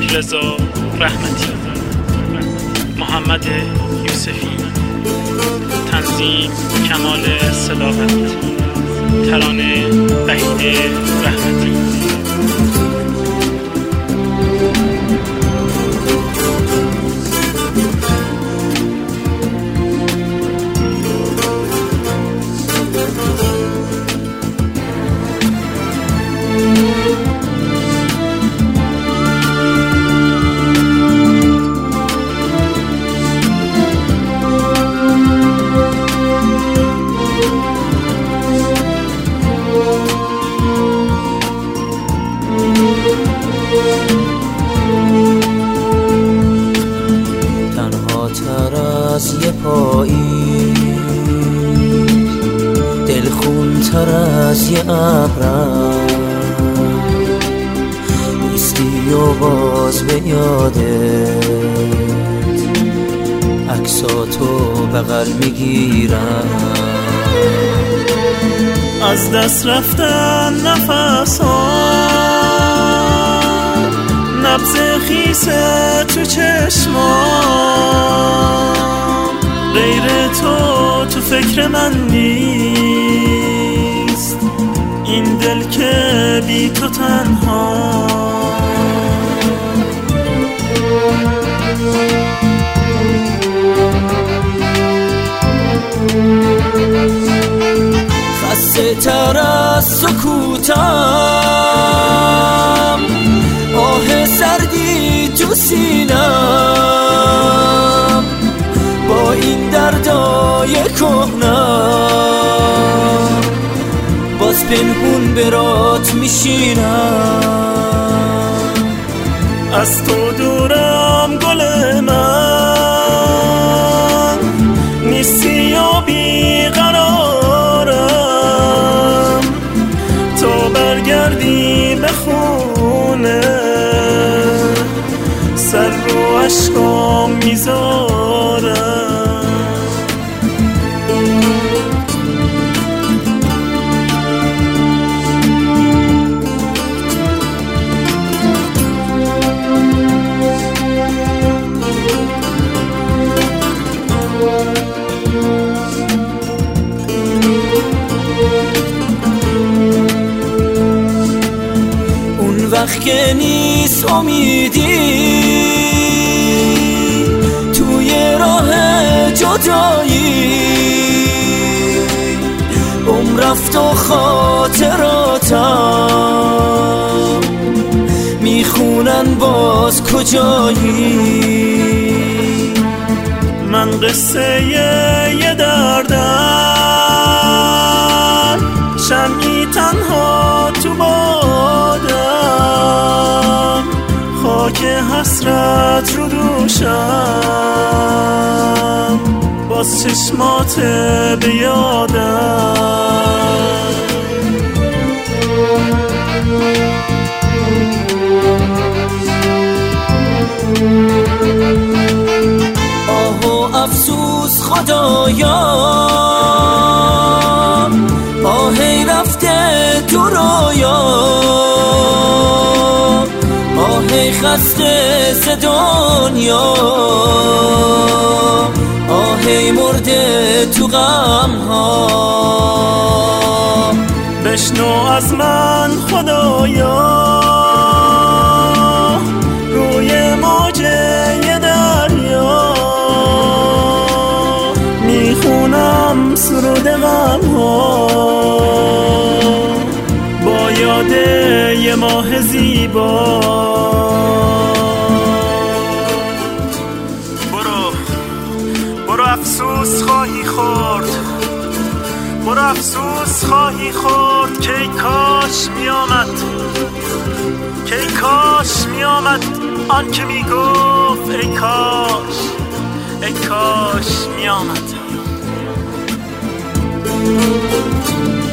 علیرضا رحمتی، محمد یوسفی، تنظیم کمال صداقت، ترانه وحید رحمتی. تنها تر از یه پاییز، دلخون تر از یه ابرم، نیستی و باز به یادت عکساتو بغل میگیرم. از دست رفتن نفسان، نبض خیسه تو چشمام، غیر تو فکر من نیست، این دل که بی تو تنها. خسته تر از سکوتم، آه سردی تو سینم، با این دردای کهنم باز پنهون برات میشینم. از تو دورم گل من، نیستی و بیقرارم، تا برگردی به خونه سر رو عشقام میذارم. وقت که نیست امیدی توی راه جدایی، عمر رفت و خاطراتم میخونن باز کجایی. من قصه یه دردم، شمعی تنها تو بادم، خاک حسرت رو دوشم، باز چشمات به یادم. آه و افسوس خدایا، آهی رفته تو رویا، آهی خسته ز دنیا، آهی مرده تو غم ها. بشنو از من خدایا، روی موج یه دریا میخونم سرود غم ها، با یاد یه ماه زیبا. برو افسوس خواهی خورد، برو افسوس خواهی خورد که ای کاش میامد، که ای کاش میامد آن که میگفت ای کاش، ای کاش میامد.